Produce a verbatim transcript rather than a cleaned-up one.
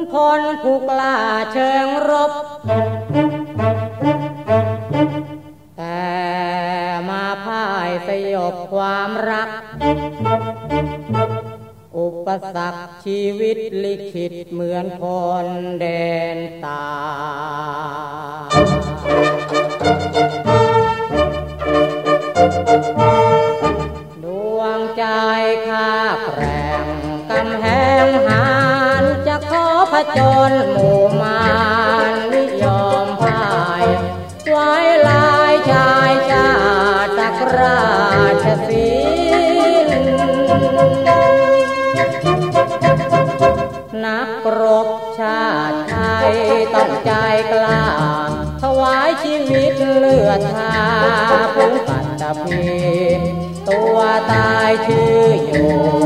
พลผู้กล้าเชิงรบแต่มาพ่ายสยบความรักอุปสรรคชีวิตลิขิตเหมือนคนเดินตายดวงใจข้าแกร่งกำแพงหานจะขอผจญหมู่มารนิยมพ่ายไว้ลายชายชาติราชสีนักรบชาติไทยต้องใจกล้าถวายชีวิตเลือดทาเพื่อปัตตภีตัวตายชื่ออยู่